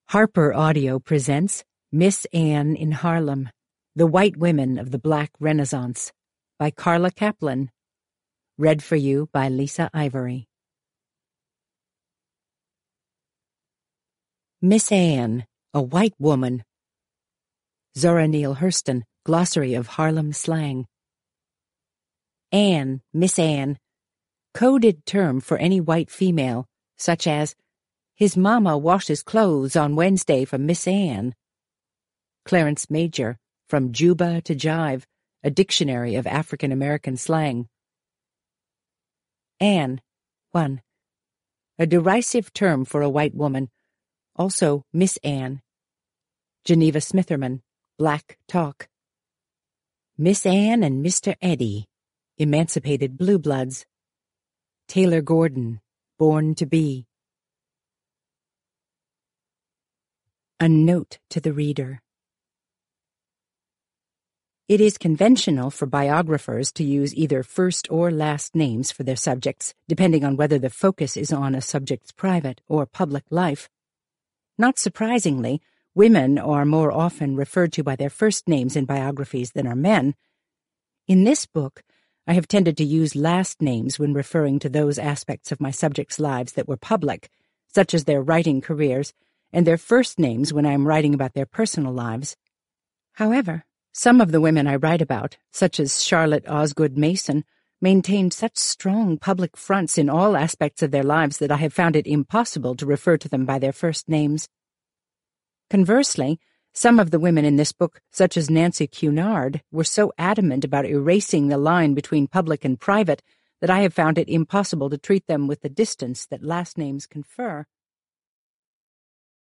Harper Audio presents Miss Anne in Harlem, The White Women of the Black Renaissance by Carla Kaplan. Read for you by Lisa Ivory. Miss Anne, a White Woman. Zora Neale Hurston, Glossary of Harlem Slang. Anne, Miss Anne, coded term for any white female, such as, "His mama washes clothes on Wednesday for Miss Anne." Clarence Major, From Juba to Jive, a dictionary of African American slang. Anne, 1. A derisive term for a white woman, also Miss Anne. Geneva Smitherman, Black Talk. Miss Anne and Mr. Eddie, Emancipated Blue Bloods. Taylor Gordon, Born to Be. A note to the reader. It is conventional for biographers to use either first or last names for their subjects, depending on whether the focus is on a subject's private or public life. Not surprisingly, women are more often referred to by their first names in biographies than are men. In this book, I have tended to use last names when referring to those aspects of my subjects' lives that were public, such as their writing careers, and their first names when I am writing about their personal lives. However, some of the women I write about, such as Charlotte Osgood Mason, maintained such strong public fronts in all aspects of their lives that I have found it impossible to refer to them by their first names. Conversely, some of the women in this book, such as Nancy Cunard, were so adamant about erasing the line between public and private that I have found it impossible to treat them with the distance that last names confer.